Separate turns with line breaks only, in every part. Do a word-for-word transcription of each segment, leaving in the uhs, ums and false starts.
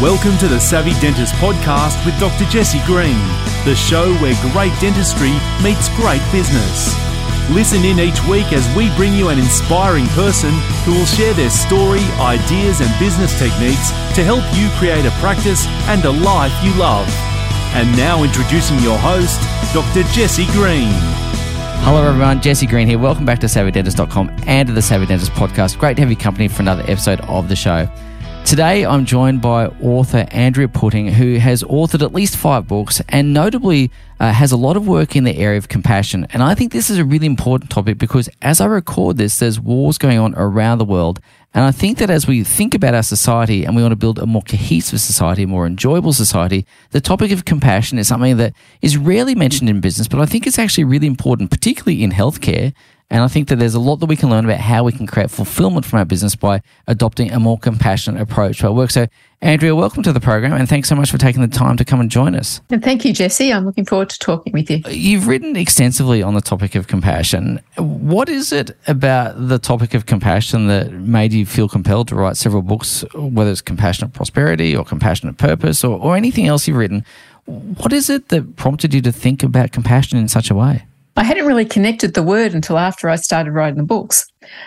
Welcome to the Savvy Dentist podcast with Doctor Jesse Green, the show where great dentistry meets great business. Listen in each week as we bring you an inspiring person who will share their story, ideas and business techniques to help you create a practice and a life you love. And now introducing your host, Doctor Jesse Green.
Hello everyone, Jesse Green here. Welcome back to savvy dentist dot com and to the Savvy Dentist podcast. Great to have you company for another episode of the show. Today I'm joined by author Andrea Putting, who has authored at least five books and notably uh, has a lot of work in the area of compassion. And I think this is a really important topic because as I record this, there's wars going on around the world. And I think that as we think about our society and we want to build a more cohesive society, a more enjoyable society, the topic of compassion is something that is rarely mentioned in business, but I think it's actually really important, particularly in healthcare. And I think that there's a lot that we can learn about how we can create fulfillment from our business by adopting a more compassionate approach to our work. So, Andrea, welcome to the program and thanks so much for taking the time to come and join us.
And thank you, Jesse. I'm looking forward to talking with you.
You've written extensively on the topic of compassion. What is it about the topic of compassion that made you feel compelled to write several books, whether it's Compassionate Prosperity or Compassionate Purpose or, or anything else you've written? What is it that prompted you to think about compassion in such a way?
I hadn't really connected the word until after I started writing the books.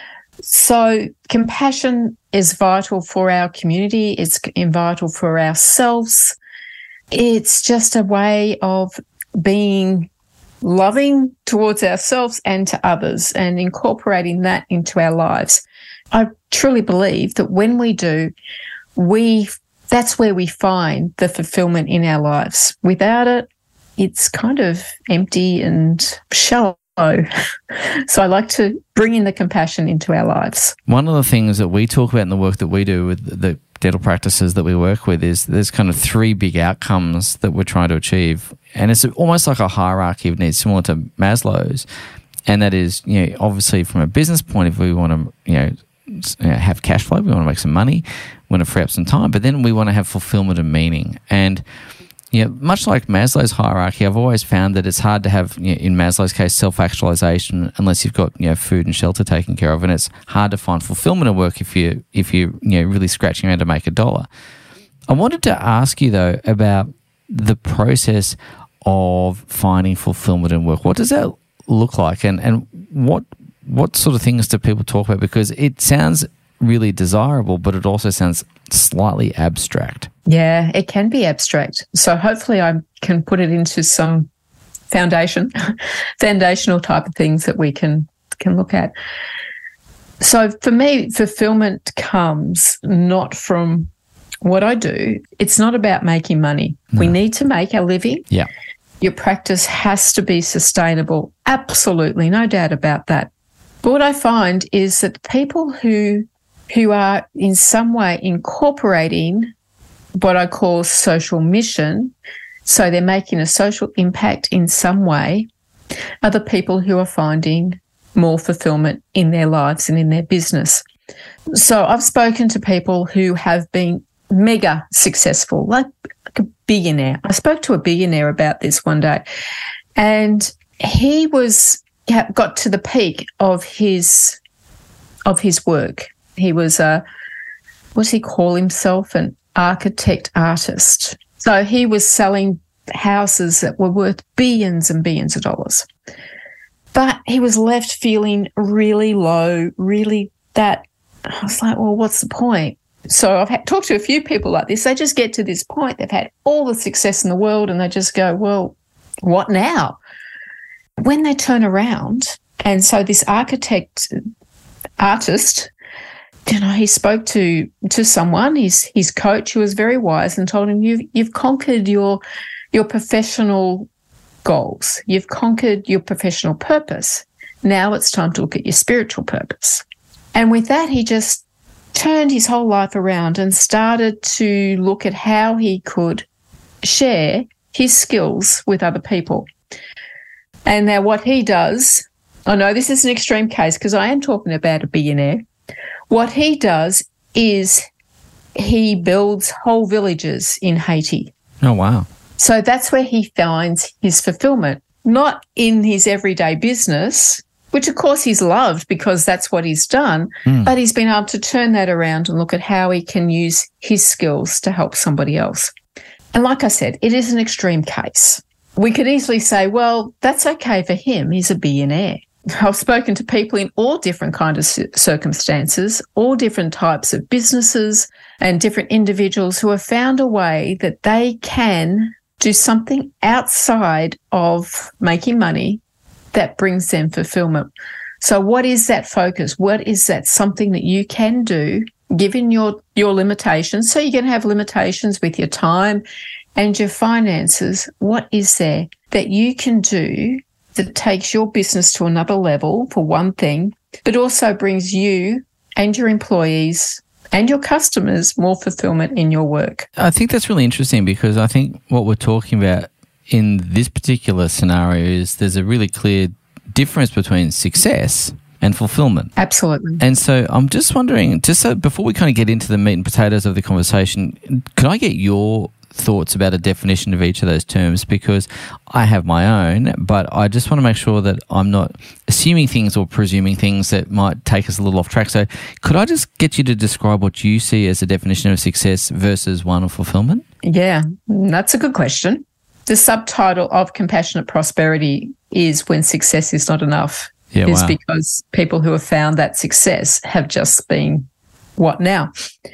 So compassion is vital for our community. It's vital for ourselves. It's just a way of being loving towards ourselves and to others and incorporating that into our lives. I truly believe that when we do, we that's where we find the fulfillment in our lives. Without it, it's kind of empty and shallow. So I like to bring in the compassion into our lives.
One of the things that we talk about in the work that we do with the dental practices that we work with is there's kind of three big outcomes that we're trying to achieve. And it's almost like a hierarchy of needs, similar to Maslow's. And that is, you know, obviously from a business point of view, we want to, you know, have cash flow, we want to make some money, we want to free up some time, but then we want to have fulfillment and meaning. And yeah, much like Maslow's hierarchy, I've always found that it's hard to have, you know, in Maslow's case, self-actualization unless you've got, you know, food and shelter taken care of, and it's hard to find fulfillment at work if you if you you know really scratching around to make a dollar. I wanted to ask you though about the process of finding fulfillment in work. What does that look like, and and what what sort of things do people talk about? Because it sounds really desirable, but it also sounds slightly abstract.
Yeah, it can be abstract. So hopefully I can put it into some foundation, foundational type of things that we can can look at. So for me, fulfillment comes not from what I do. It's not about making money. No. We need to make our living.
Yeah.
Your practice has to be sustainable. Absolutely, no doubt about that. But what I find is that people who who are in some way incorporating what I call social mission, so they're making a social impact in some way, are the people who are finding more fulfillment in their lives and in their business. So I've spoken to people who have been mega successful, like, like a billionaire. I spoke to a billionaire about this one day, and he was got to the peak of his of his work. He was a, what does he call himself? An architect artist. So he was selling houses that were worth billions and billions of dollars. But he was left feeling really low, really that, I was like, well, what's the point? So I've had, talked to a few people like this. They just get to this point. They've had all the success in the world and they just go, well, what now? When they turn around, and so this architect artist, you know, he spoke to to someone, his his coach, who was very wise, and told him, "You've you've conquered your your professional goals. You've conquered your professional purpose. Now it's time to look at your spiritual purpose." And with that, he just turned his whole life around and started to look at how he could share his skills with other people. And now what he does, I know this is an extreme case because I am talking about a billionaire. What he does is he builds whole villages in Haiti.
Oh, wow.
So that's where he finds his fulfillment, not in his everyday business, which of course he's loved because that's what he's done, mm. but he's been able to turn that around and look at how he can use his skills to help somebody else. And like I said, it is an extreme case. We could easily say, well, that's okay for him. He's a billionaire. I've spoken to people in all different kinds of circumstances, all different types of businesses and different individuals who have found a way that they can do something outside of making money that brings them fulfillment. So what is that focus? What is that something that you can do given your, your limitations? So you're going to have limitations with your time and your finances. What is there that you can do that takes your business to another level, for one thing, but also brings you and your employees and your customers more fulfillment in your work?
I think that's really interesting because I think what we're talking about in this particular scenario is there's a really clear difference between success and fulfillment.
Absolutely.
And so I'm just wondering, just so before we kind of get into the meat and potatoes of the conversation, could I get your thoughts about a definition of each of those terms? Because I have my own, but I just want to make sure that I'm not assuming things or presuming things that might take us a little off track. So could I just get you to describe what you see as a definition of success versus one of fulfillment?
Yeah, that's a good question. The subtitle of Compassionate Prosperity is When Success is Not Enough.
Yeah,
is
wow.
Because people who have found that success have just been, what now?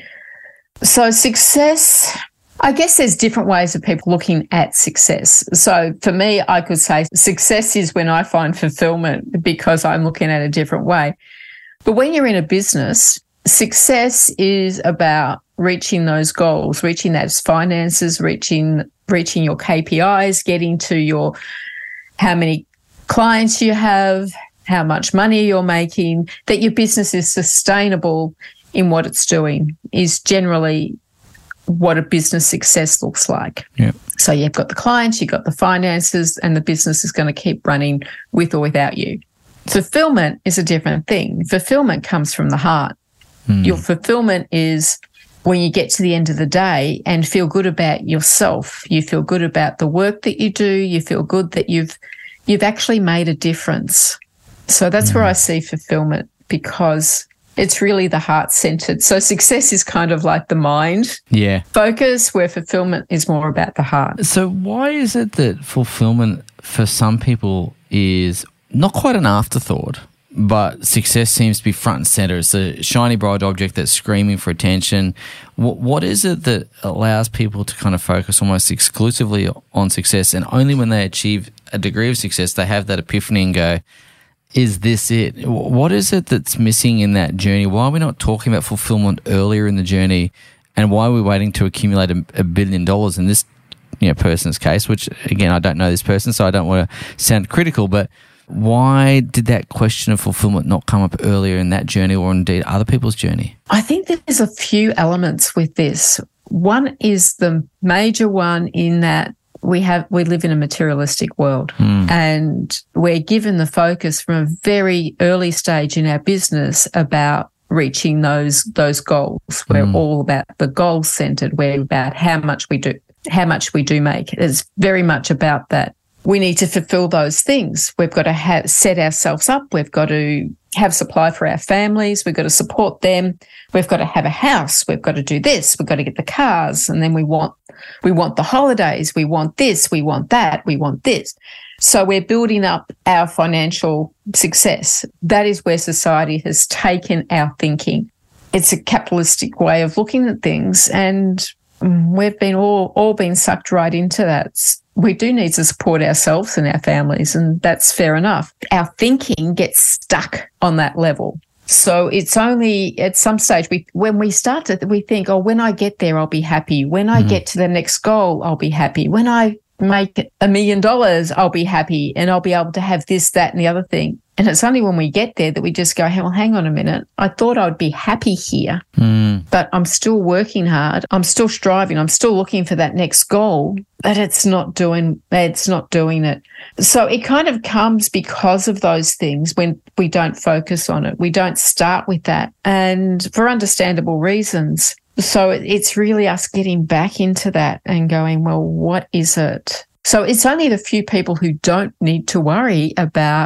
So success, I guess there's different ways of people looking at success. So for me, I could say success is when I find fulfillment because I'm looking at a different way. But when you're in a business, success is about reaching those goals, reaching those finances, reaching reaching your K P Is, getting to your how many clients you have, how much money you're making, that your business is sustainable in what it's doing is generally what a business success looks like.
Yeah.
So you've got the clients, you've got the finances, and the business is going to keep running with or without you. Fulfillment is a different thing. Fulfillment comes from the heart. Mm. Your fulfillment is when you get to the end of the day and feel good about yourself. You feel good about the work that you do. You feel good that you've you've actually made a difference. So that's mm. where I see fulfillment, because it's really the heart-centered. So success is kind of like the mind
yeah.
focus, where fulfillment is more about the heart.
So why is it that fulfillment for some people is not quite an afterthought, but success seems to be front and center? It's a shiny, bright object that's screaming for attention. What, what is it that allows people to kind of focus almost exclusively on success, and only when they achieve a degree of success, they have that epiphany and go, is this it? What is it that's missing in that journey? Why are we not talking about fulfillment earlier in the journey, and why are we waiting to accumulate a, a billion dollars in this, you know, person's case, which, again, I don't know this person, so I don't want to sound critical, but why did that question of fulfillment not come up earlier in that journey, or indeed other people's journey?
I think there's a few elements with this. One is the major one in that we have we live in a materialistic world, mm. and we're given the focus from a very early stage in our business about reaching those those goals. We're mm. all about the goal centered. We're about how much we do, how much we do make. It's very much about that. We need to fulfill those things. We've got to have, set ourselves up. We've got to have supply for our families. We've got to support them. We've got to have a house. We've got to do this. We've got to get the cars. And then we want, we want the holidays. We want this. We want that. We want this. So we're building up our financial success. That is where society has taken our thinking. It's a capitalistic way of looking at things, and we've been all, all been sucked right into that. We do need to support ourselves and our families, and that's fair enough. Our thinking gets stuck on that level. So it's only at some stage we, when we start to, we think, oh, when I get there, I'll be happy. When I mm. get to the next goal, I'll be happy. When I make a million dollars, I'll be happy, and I'll be able to have this, that, and the other thing. And it's only when we get there that we just go, hey, well, hang on a minute. I thought I'd be happy here, mm. but I'm still working hard. I'm still striving. I'm still looking for that next goal, but it's not doing, it's not doing it. So it kind of comes because of those things when we don't focus on it. We don't start with that, and for understandable reasons. So it's really us getting back into that and going, well, what is it? So it's only the few people who don't need to worry about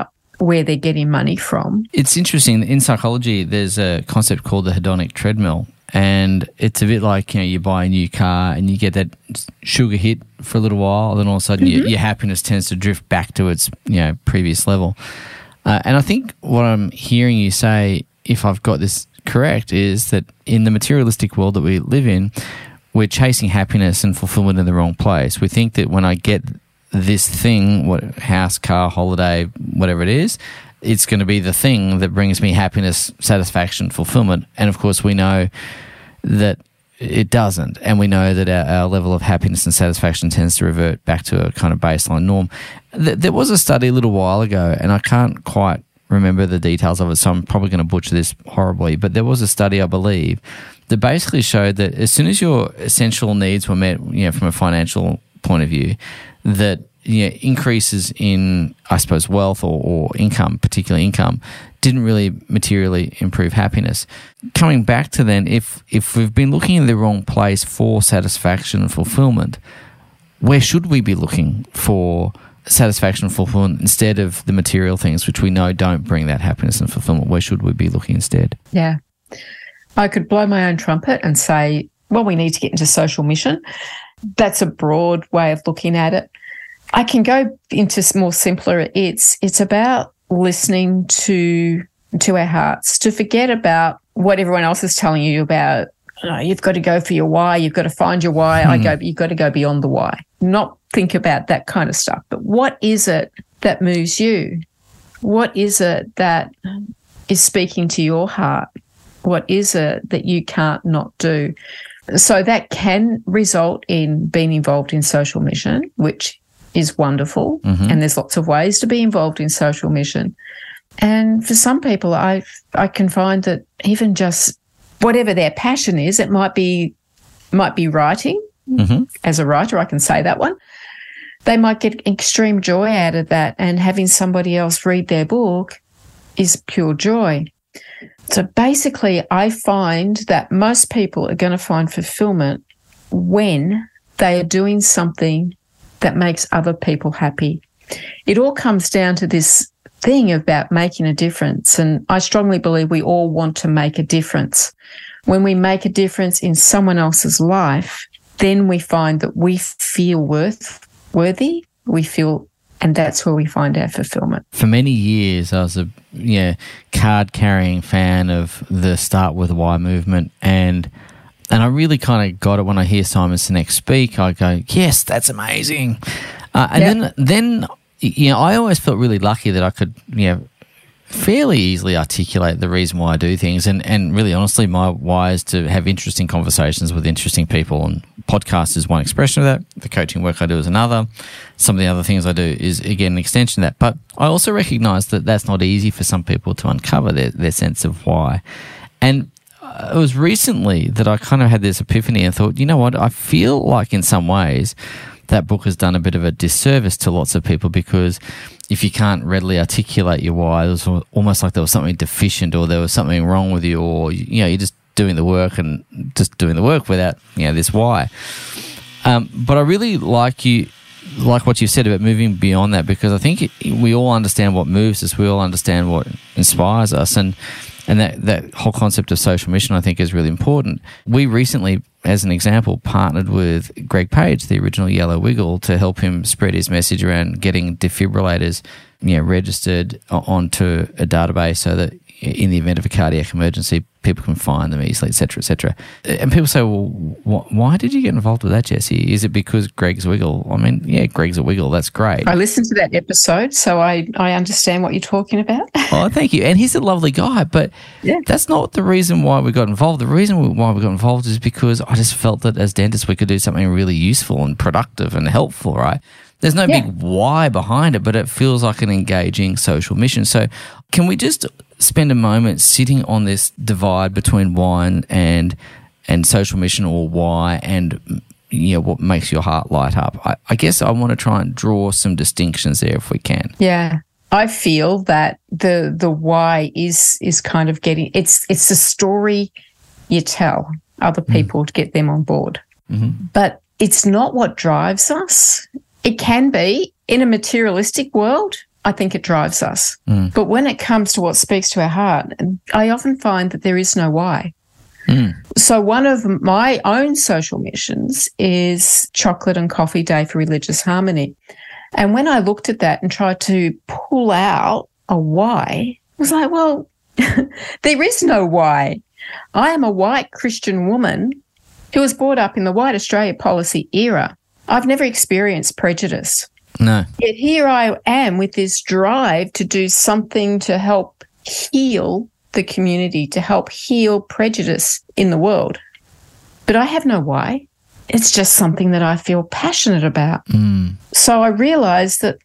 where they're getting money from.
It's interesting. In psychology, there's a concept called the hedonic treadmill. And it's a bit like, you know, you buy a new car and you get that sugar hit for a little while, then all of a sudden mm-hmm. your, your happiness tends to drift back to its, you know, previous level. Uh, and I think what I'm hearing you say, if I've got this correct, is that in the materialistic world that we live in, we're chasing happiness and fulfillment in the wrong place. We think that when I get this thing, what house, car, holiday, whatever it is, it's going to be the thing that brings me happiness, satisfaction, fulfillment. And of course, we know that it doesn't. And we know that our, our level of happiness and satisfaction tends to revert back to a kind of baseline norm. Th- there was a study a little while ago, and I can't quite remember the details of it, so I'm probably going to butcher this horribly, but there was a study, I believe, that basically showed that as soon as your essential needs were met, you know, from a financial point of view, that you know, increases in, I suppose, wealth or, or income, particularly income, didn't really materially improve happiness. Coming back to then, if if we've been looking in the wrong place for satisfaction and fulfillment, where should we be looking for satisfaction and fulfillment instead of the material things, which we know don't bring that happiness and fulfillment? Where should we be looking instead?
Yeah. I could blow my own trumpet and say, well, we need to get into social mission. That's a broad way of looking at it. I can go into more simpler. It's it's about listening to to our hearts, to forget about what everyone else is telling you about. Oh, you've got to go for your why. You've got to find your why. Hmm. I go. You've got to go beyond the why. Not think about that kind of stuff. But what is it that moves you? What is it that is speaking to your heart? What is it that you can't not do? So that can result in being involved in social mission, which is wonderful. Mm-hmm. And there's lots of ways to be involved in social mission. And for some people, I I can find that even just whatever their passion is, it might be might be writing. Mm-hmm. As a writer, I can say that one. They might get extreme joy out of that, and having somebody else read their book is pure joy. So basically, I find that most people are going to find fulfillment when they are doing something that makes other people happy. It all comes down to this thing about making a difference, and I strongly believe we all want to make a difference. When we make a difference in someone else's life, then we find that we feel worth worthy, we feel, and that's where we find our fulfillment.
For many years, I was a yeah card-carrying fan of the Start With Why movement, and And I really kind of got it when I hear Simon Sinek speak. I go, yes, that's amazing. Uh, and yep. then, then, you know, I always felt really lucky that I could, you know, fairly easily articulate the reason why I do things. And, and really, honestly, my why is to have interesting conversations with interesting people. And podcast is one expression of that. The coaching work I do is another. Some of the other things I do is, again, an extension of that. But I also recognise that that's not easy for some people to uncover their, their sense of why. And it was recently that I kind of had this epiphany and thought, you know what, I feel like in some ways that book has done a bit of a disservice to lots of people, because if you can't readily articulate your why, it was almost like there was something deficient or there was something wrong with you, or, you know, you're just doing the work and just doing the work without, you know, this why. Um, but I really like you, like what you said about moving beyond that, because I think it, we all understand what moves us, we all understand what inspires us, and And that, that whole concept of social mission, I think, is really important. We recently, as an example, partnered with Greg Page, the original Yellow Wiggle, to help him spread his message around getting defibrillators, you know, registered onto a database so that in the event of a cardiac emergency, people can find them easily, et cetera, et cetera. And people say, well, wh- why did you get involved with that, Jesse? Is it because Greg's a wiggle? I mean, yeah, Greg's a wiggle. That's great.
I listened to that episode, so I, I understand what you're talking about.
Oh, thank you. And he's a lovely guy, but yeah. That's not the reason why we got involved. The reason why we got involved is because I just felt that as dentists, we could do something really useful and productive and helpful, right? There's no yeah. big why behind it, but it feels like an engaging social mission. So can we just spend a moment sitting on this divide between why and and social mission, or why and, you know, what makes your heart light up? I, I guess I want to try and draw some distinctions there if we can.
Yeah. I feel that the the why is is kind of getting, it's it's the story you tell other people mm. to get them on board. Mm-hmm. But it's not what drives us. It can be in a materialistic world. I think it drives us.
Mm.
But when it comes to what speaks to our heart, I often find that there is no why.
Mm.
So one of my own social missions is Chocolate and Coffee Day for Religious Harmony. And when I looked at that and tried to pull out a why, I was like, well, there is no why. I am a white Christian woman who was brought up in the White Australia policy era. I've never experienced prejudice.
No.
Yet here I am with this drive to do something to help heal the community, to help heal prejudice in the world. But I have no why. It's just something that I feel passionate about.
Mm.
So I realised that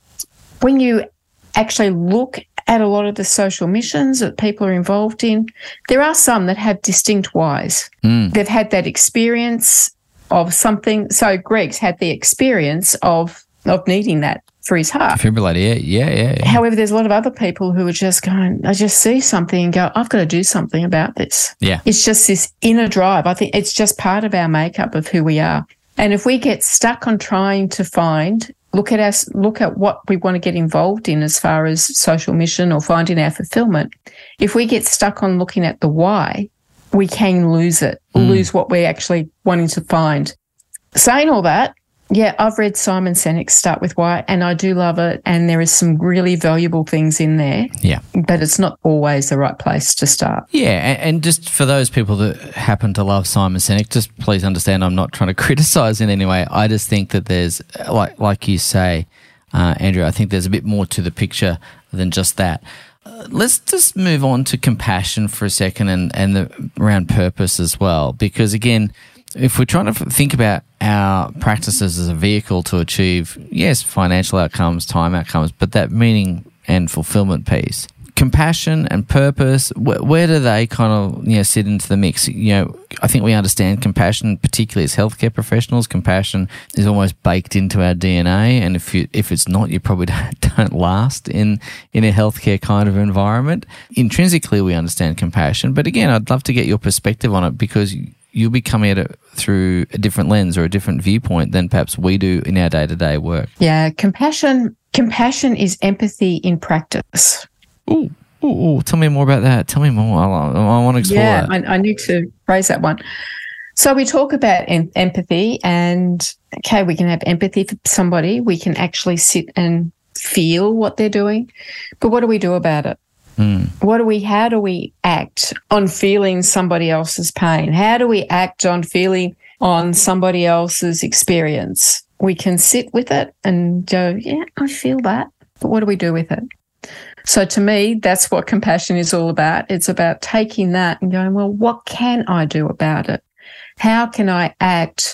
when you actually look at a lot of the social missions that people are involved in, there are some that have distinct whys.
Mm.
They've had that experience of something. So Greg's had the experience of of needing that for his heart.
Defibrillator, yeah, yeah, yeah, yeah.
However, there's a lot of other people who are just going, I just see something and go, I've got to do something about this.
Yeah.
It's just this inner drive. I think it's just part of our makeup of who we are. And if we get stuck on trying to find, look at us, look at what we want to get involved in as far as social mission or finding our fulfillment, if we get stuck on looking at the why, we can lose it,
Mm.
lose what we're actually wanting to find. Saying all that, yeah, I've read Simon Sinek's Start With Why, and I do love it, and there is some really valuable things in there.
Yeah.
But it's not always the right place to start.
Yeah, and, and just for those people that happen to love Simon Sinek, just please understand I'm not trying to criticise in any way. I just think that there's, like like you say, uh, Andrew, I think there's a bit more to the picture than just that. Uh, let's just move on to compassion for a second and, and the, around purpose as well, because again, if we're trying to think about our practices as a vehicle to achieve, yes, financial outcomes, time outcomes, but that meaning and fulfillment piece, compassion and purpose, wh- where do they kind of, you know, sit into the mix? You know, I think we understand compassion, particularly as healthcare professionals. Compassion is almost baked into our D N A, and if you if it's not, you probably don't, don't last in in a healthcare kind of environment. Intrinsically, we understand compassion, but again, I'd love to get your perspective on it, because you'll be coming at it through a different lens or a different viewpoint than perhaps we do in our day-to-day work.
Yeah, compassion compassion is empathy in practice.
Ooh, ooh, ooh, tell me more about that. Tell me more. I, I want to explore
yeah,
that.
I, I need to phrase that one. So we talk about em- empathy, and, okay, we can have empathy for somebody. We can actually sit and feel what they're doing. But what do we do about it?
Mm.
What do we, how do we act on feeling somebody else's pain? How do we act on feeling on somebody else's experience? We can sit with it and go, yeah, I feel that. But what do we do with it? So to me, that's what compassion is all about. It's about taking that and going, well, what can I do about it? How can I act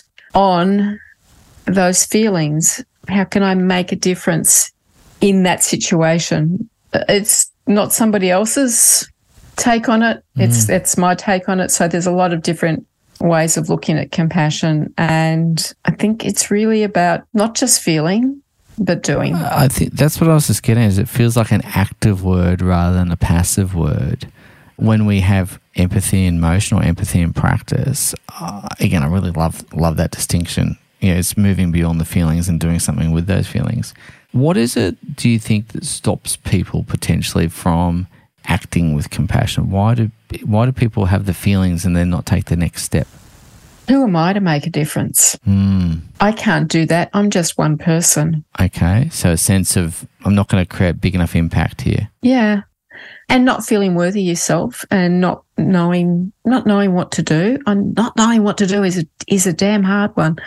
on those feelings? How can I make a difference in that situation? It's not somebody else's take on it. Mm. It's it's my take on it. So there's a lot of different ways of looking at compassion. And I think it's really about not just feeling, but doing.
I think that's what I was just getting at, is it feels like an active word rather than a passive word. When we have empathy in motion or empathy in practice, uh, again, I really love love that distinction. You know, it's moving beyond the feelings and doing something with those feelings. What is it, do you think, that stops people potentially from acting with compassion? Why do why do people have the feelings and then not take the next step?
Who am I to make a difference?
Mm.
I can't do that. I'm just one person.
Okay, so a sense of, I'm not going to create big enough impact here.
Yeah. And not feeling worthy yourself, and not knowing not knowing what to do. And not knowing what to do is a, is a damn hard one.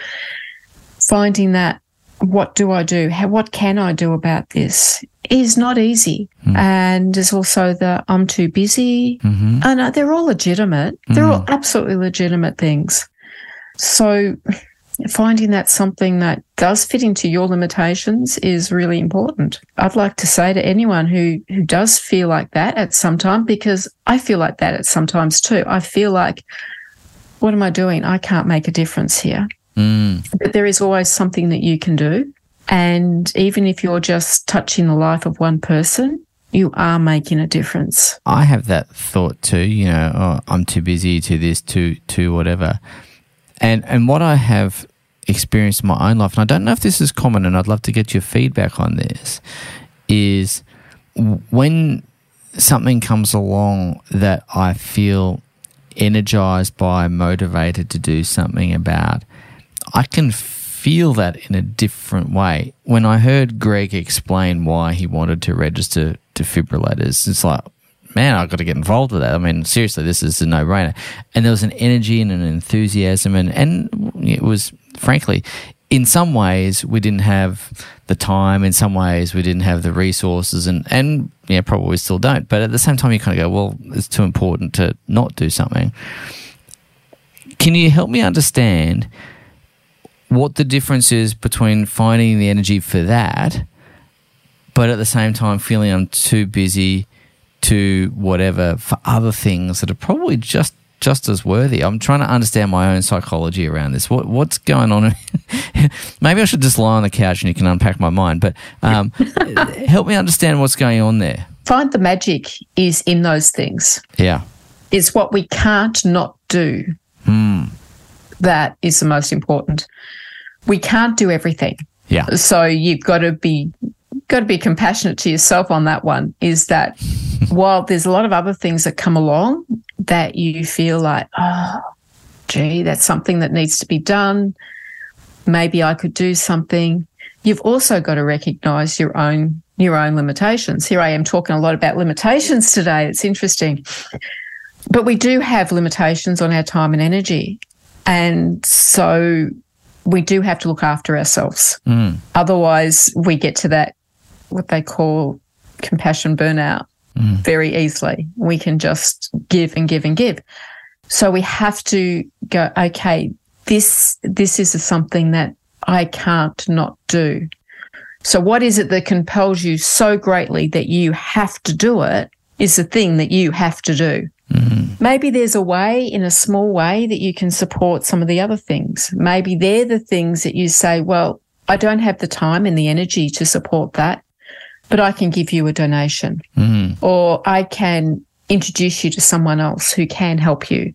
Finding that, what do I do? How, what can I do about this is not easy. Mm. And there's also the I'm too busy.
Mm-hmm.
And uh, they're all legitimate. They're mm. all absolutely legitimate things. So finding that something that does fit into your limitations is really important. I'd like to say to anyone who, who does feel like that at some time, because I feel like that at some times too. I feel like, what am I doing? I can't make a difference here.
Mm.
But there is always something that you can do. And even if you're just touching the life of one person, you are making a difference.
I have that thought too, you know, oh, I'm too busy to this, to to whatever. And and what I have experienced in my own life, and I don't know if this is common, and I'd love to get your feedback on this, is when something comes along that I feel energized by, motivated to do something about, I can feel that in a different way. When I heard Greg explain why he wanted to register defibrillators, it's like, man, I've got to get involved with that. I mean, seriously, this is a no-brainer. And there was an energy and an enthusiasm, and, and it was, frankly, in some ways we didn't have the time, in some ways we didn't have the resources, and, and yeah, probably still don't. But at the same time, you kind of go, well, it's too important to not do something. Can you help me understand what the difference is between finding the energy for that, but at the same time feeling I'm too busy to whatever for other things that are probably just just as worthy? I'm trying to understand my own psychology around this. What what's going on? Maybe I should just lie on the couch and you can unpack my mind, but um, help me understand what's going on there.
Find the magic is in those things.
Yeah.
It's what we can't not do.
Hmm.
That is the most important. We can't do everything.
Yeah.
So you've got to be got to be compassionate to yourself on that one, is that while there's a lot of other things that come along that you feel like, oh, gee, that's something that needs to be done. Maybe I could do something. You've also got to recognise your own your own limitations. Here I am talking a lot about limitations today. It's interesting. But we do have limitations on our time and energy. And so we do have to look after ourselves.
Mm.
Otherwise, we get to that, what they call compassion burnout, mm. very easily. We can just give and give and give. So we have to go, okay, this this is something that I can't not do. So what is it that compels you so greatly that you have to do it is the thing that you have to do. Mm-hmm. Maybe there's a way, in a small way, that you can support some of the other things. Maybe they're the things that you say, well, I don't have the time and the energy to support that, but I can give you a donation, mm-hmm. or I can introduce you to someone else who can help you,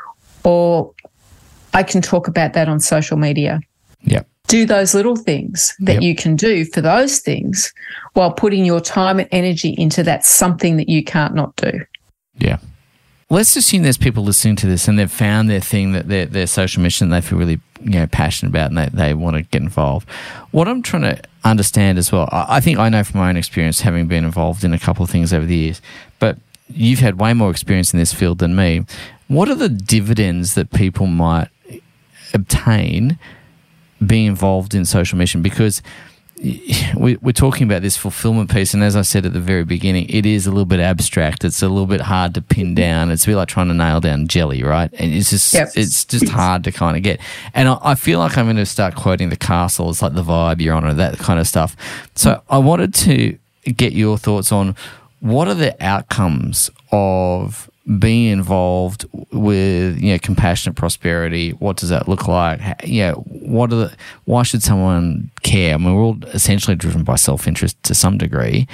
or I can talk about that on social media.
Yep.
Do those little things that
yep.
you can do for those things while putting your time and energy into that something that you can't not do.
Yeah. Let's assume there's people listening to this and they've found their thing, that their their social mission they feel really, you know, passionate about, and they, they want to get involved. What I'm trying to understand as well, I, I think I know from my own experience, having been involved in a couple of things over the years, but you've had way more experience in this field than me. What are the dividends that people might obtain being involved in social mission? Because we, we're talking about this fulfillment piece, and as I said at the very beginning, it is a little bit abstract. It's a little bit hard to pin down. It's a bit like trying to nail down jelly, right? And it's just yep. it's just hard to kind of get. And I, I feel like I'm going to start quoting the Castle. It's like the vibe, Your Honour, that kind of stuff. So I wanted to get your thoughts on what are the outcomes of being involved with, you know, compassionate prosperity. What does that look like? You know, what are the, why should someone care? I mean, we're all essentially driven by self-interest to some degree.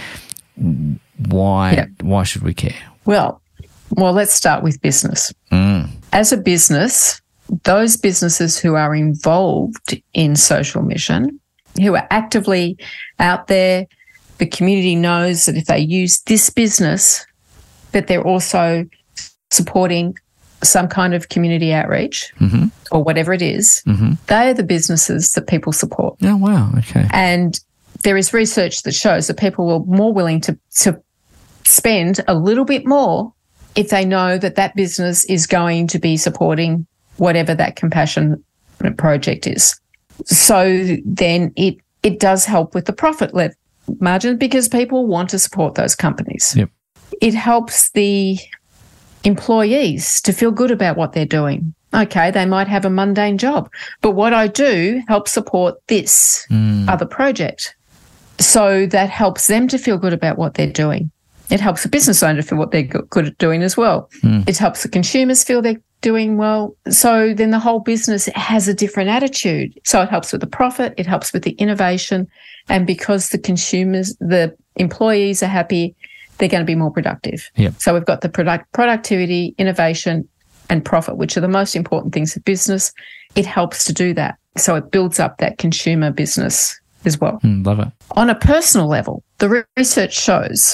Why, yeah. why should we care?
Well, well, let's start with business.
Mm.
As a business, those businesses who are involved in social mission, who are actively out there, the community knows that if they use this business, that they're also supporting some kind of community outreach, mm-hmm. or whatever it is, mm-hmm. they are the businesses that people support.
Oh, wow. Okay.
And there is research that shows that people are more willing to, to spend a little bit more if they know that that business is going to be supporting whatever that compassion project is. So then it, it does help with the profit le- margin because people want to support those companies.
Yep.
It helps the employees to feel good about what they're doing. Okay, they might have a mundane job, but what I do helps support this mm. other project. So that helps them to feel good about what they're doing. It helps the business owner feel what they're good at doing as well. Mm. It helps the consumers feel they're doing well. So then the whole business has a different attitude. So it helps with the profit, it helps with the innovation, and because the consumers, the employees are happy, they're going to be more productive.
Yep.
So we've got the product, productivity, innovation, and profit, which are the most important things for business. It helps to do that. So it builds up that consumer business as well.
Mm, love it.
On a personal level, the re- research shows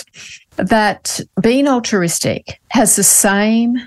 that being altruistic has the same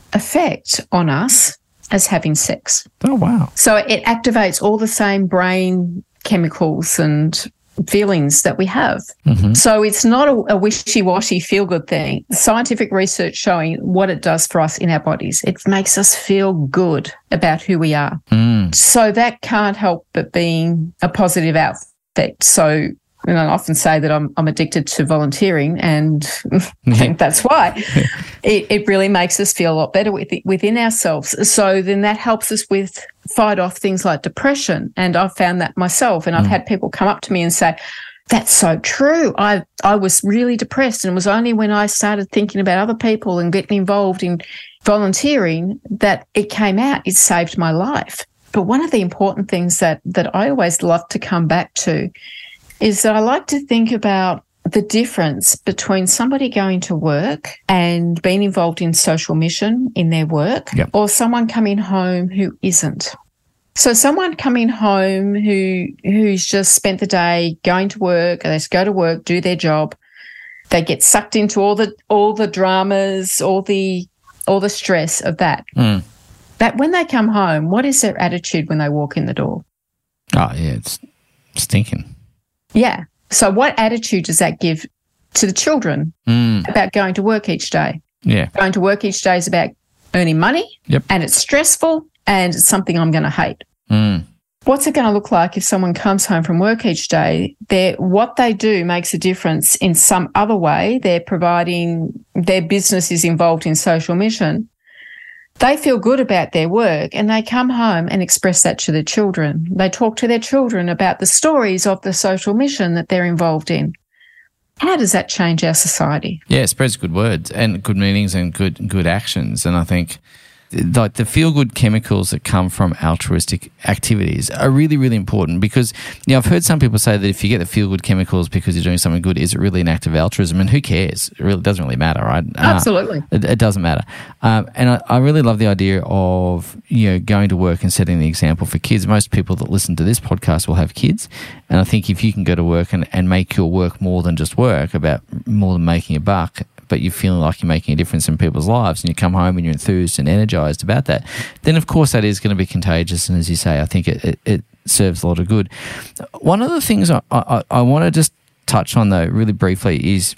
effect on us as having sex.
Oh, wow.
So it activates all the same brain chemicals and feelings that we have.
Mm-hmm.
So it's not a, a wishy-washy feel-good thing. Scientific research showing what it does for us in our bodies. It makes us feel good about who we are.
Mm.
So that can't help but being a positive effect. So, you know, I often say that I'm I'm addicted to volunteering, and I think that's why. it, it really makes us feel a lot better with, within ourselves. So then that helps us with fight off things like depression. And I've found that myself. And I've
Mm.
had people come up to me and say, that's so true. I I was really depressed, and it was only when I started thinking about other people and getting involved in volunteering that it came out. It saved my life. But one of the important things that that I always love to come back to is that I like to think about the difference between somebody going to work and being involved in social mission in their work,
Yep.
or someone coming home who isn't. So someone coming home who who's just spent the day going to work, they just go to work, do their job, they get sucked into all the all the dramas, all the all the stress of that.
Mm.
That when they come home, what is their attitude when they walk in the door?
Oh, yeah, it's stinking.
Yeah. So what attitude does that give to the children
Mm.
about going to work each day?
Yeah.
Going to work each day is about earning money,
Yep.
and it's stressful, and it's something I'm going to hate.
Mm.
What's it going to look like if someone comes home from work each day? They're, what they do makes a difference in some other way. They're providing, their business is involved in social mission. They feel good about their work, and they come home and express that to their children. They talk to their children about the stories of the social mission that they're involved in. How does that change our society?
Yeah, it spreads good words and good meanings and good good actions. And I think like the feel-good chemicals that come from altruistic activities are really, really important because, you know, I've heard some people say that if you get the feel-good chemicals because you're doing something good, is it really an act of altruism? And who cares? It really doesn't really matter, right?
Absolutely.
Uh, it, it doesn't matter. Um, and I, I really love the idea of, you know, going to work and setting the example for kids. Most people that listen to this podcast will have kids. And I think if you can go to work and, and make your work more than just work, about more than making a buck, but you're feeling like you're making a difference in people's lives, and you come home and you're enthused and energized about that, then of course that is going to be contagious. And as you say, I think it, it, it serves a lot of good. One of the things I, I, I want to just touch on though, really briefly, is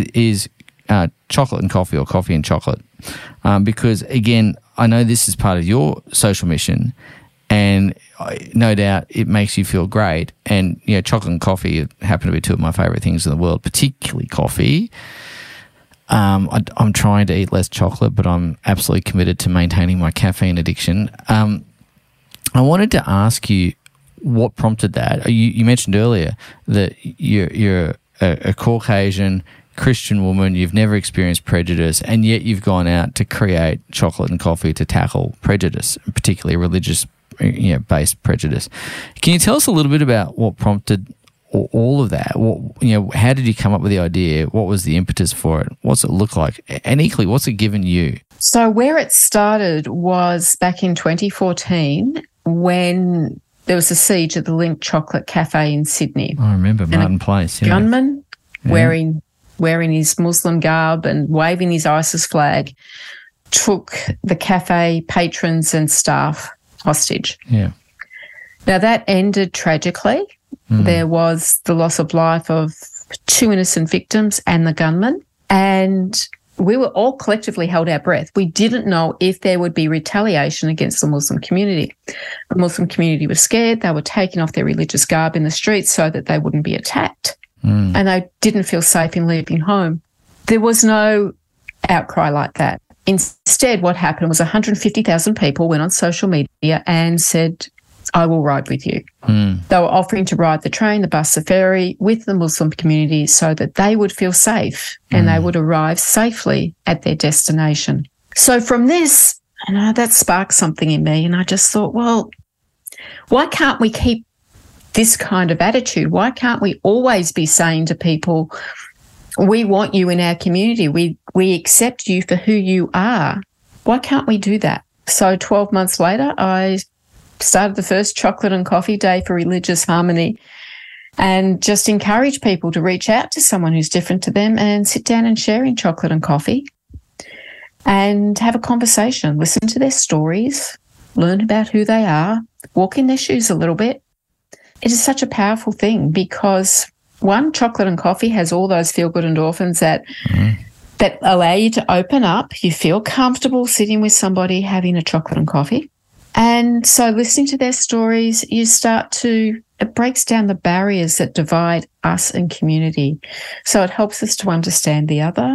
is uh, chocolate and coffee, or coffee and chocolate, um, because again, I know this is part of your social mission, and I, no doubt it makes you feel great. And you know, chocolate and coffee happen to be two of my favorite things in the world, particularly coffee. Um, I, I'm trying to eat less chocolate, but I'm absolutely committed to maintaining my caffeine addiction. Um, I wanted to ask you what prompted that. You, you mentioned earlier that you're, you're a, a Caucasian Christian woman, you've never experienced prejudice, and yet you've gone out to create chocolate and coffee to tackle prejudice, particularly religious, you know, based prejudice. Can you tell us a little bit about what prompted all of that? What, you know, how did you come up with the idea? What was the impetus for it? What's it look like? And equally, what's it given you?
So where it started was back in twenty fourteen when there was a siege at the Lindt Chocolate Cafe in Sydney.
I remember Martin Place. Yeah.
Gunman
Yeah.
wearing wearing his Muslim garb and waving his ISIS flag took the cafe patrons and staff hostage.
Yeah.
Now that ended tragically.
Mm.
There was the loss of life of two innocent victims and the gunman, and we were all collectively held our breath. We didn't know if there would be retaliation against the Muslim community. The Muslim community was scared. They were taking off their religious garb in the streets so that they wouldn't be attacked,
Mm.
and they didn't feel safe in leaving home. There was no outcry like that. Instead, what happened was one hundred fifty thousand people went on social media and said, I will ride with you.
Mm.
They were offering to ride the train, the bus, the ferry with the Muslim community so that they would feel safe and
Mm.
they would arrive safely at their destination. So from this, you know, that sparked something in me, and I just thought, well, why can't we keep this kind of attitude? Why can't we always be saying to people, we want you in our community. We we accept you for who you are. Why can't we do that? So twelve months later, I started the first chocolate and coffee day for religious harmony. and just encourage people to reach out to someone who's different to them and sit down and share in chocolate and coffee and have a conversation, listen to their stories, learn about who they are, walk in their shoes a little bit. It is such a powerful thing because, one, chocolate and coffee has all those feel-good endorphins that mm. that allow you to open up. You feel comfortable sitting with somebody having a chocolate and coffee. And so listening to their stories, you start to, it breaks down the barriers that divide us and community. So it helps us to understand the other.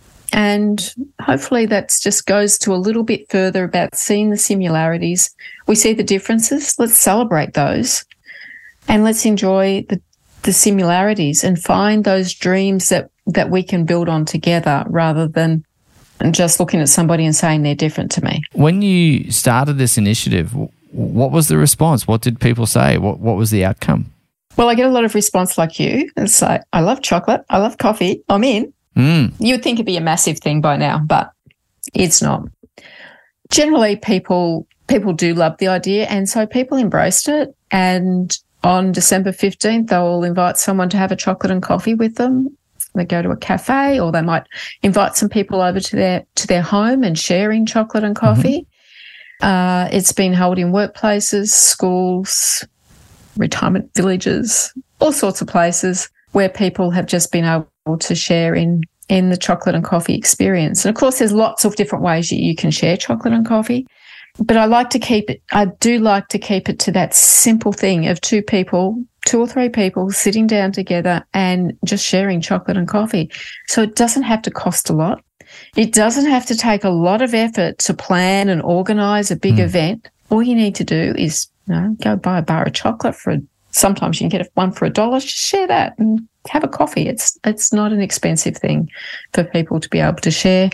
And hopefully that just goes to a little bit further about seeing the similarities. We see the differences. Let's celebrate those. And let's enjoy the, the similarities and find those dreams that, that we can build on together rather than just looking at somebody and saying they're different to me.
When you started this initiative, what was the response? What did people say? What what was the outcome?
Well, I get a lot of response like you. It's like, I love chocolate. I love coffee. I'm in.
Mm.
You would think it'd be a massive thing by now, but it's not. Generally, people people do love the idea, and so people embraced it. And on December fifteenth, they'll invite someone to have a chocolate and coffee with them. They go to a cafe, or they might invite some people over to their to their home and sharing chocolate and coffee. Mm-hmm. Uh, it's been held in workplaces, schools, retirement villages, all sorts of places where people have just been able to share in in the chocolate and coffee experience. And of course, there's lots of different ways you, you can share chocolate and coffee. But I like to keep it, I do like to keep it to that simple thing of two people, two or three people sitting down together and just sharing chocolate and coffee. So it doesn't have to cost a lot. It doesn't have to take a lot of effort to plan and organise a big mm. event. All you need to do is, you know, go buy a bar of chocolate for, a, sometimes you can get one for a dollar, just share that and have a coffee. It's, it's not an expensive thing for people to be able to share.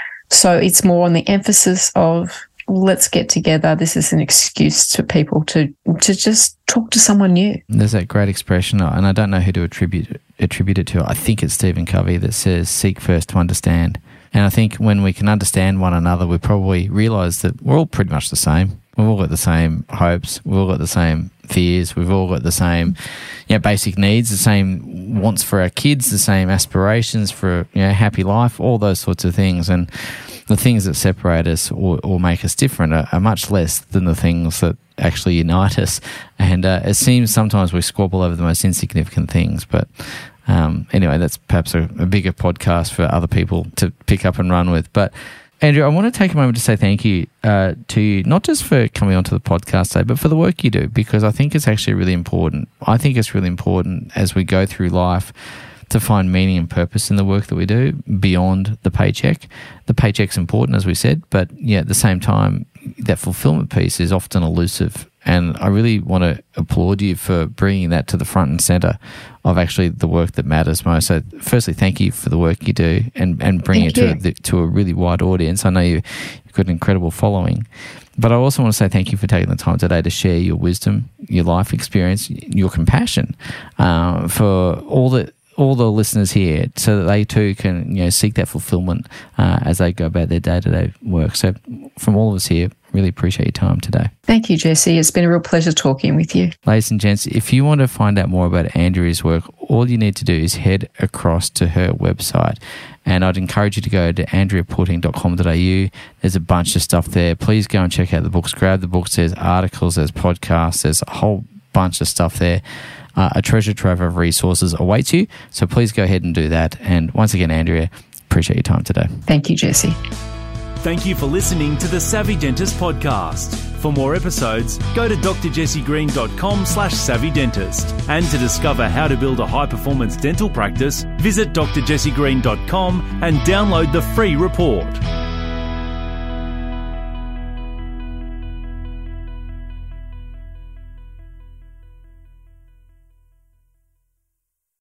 So it's more on the emphasis of, let's get together. This is an excuse for people to to just talk to someone new.
There's that great expression, and I don't know who to attribute attribute it to. I think it's Stephen Covey that says, seek first to understand. And I think when we can understand one another, we probably realise that we're all pretty much the same. We've all got the same hopes. We've all got the same fears. We've all got the same, you know, basic needs, the same wants for our kids, the same aspirations for, you know, a happy life, all those sorts of things. And the things that separate us or, or make us different are, are much less than the things that actually unite us. And uh, it seems sometimes we squabble over the most insignificant things. But um, anyway, that's perhaps a, a bigger podcast for other people to pick up and run with. But Andrew, I want to take a moment to say thank you uh, to you, not just for coming onto the podcast today, but for the work you do, because I think it's actually really important. I think it's really important as we go through life to find meaning and purpose in the work that we do beyond the paycheck. The paycheck's important, as we said, but yeah, at the same time, that fulfillment piece is often elusive. And I really want to applaud you for bringing that to the front and centre of actually the work that matters most. So firstly, thank you for the work you do and, and bringing it to a, to a really wide audience. I know you, you've got an incredible following. But I also want to say thank you for taking the time today to share your wisdom, your life experience, your compassion uh, for all the all the listeners here, so that they too can, you know, seek that fulfillment uh, as they go about their day-to-day work. So from all of us here, really appreciate your time today.
Thank you, Jesse. It's been a real pleasure talking with you.
Ladies and gents, if you want to find out more about Andrea's work, all you need to do is head across to her website. And I'd encourage you to go to andrea porting dot com dot a u. There's a bunch of stuff there. Please go and check out the books. Grab the books. There's articles, there's podcasts, there's a whole bunch of stuff there. Uh, a treasure trove of resources awaits you. So please go ahead and do that. And once again, Andrea, appreciate your time today.
Thank you, Jesse.
Thank you for listening to the Savvy Dentist podcast. For more episodes, go to d r jesse green dot com slash savvy dentist. And to discover how to build a high-performance dental practice, visit d r jesse green dot com and download the free report.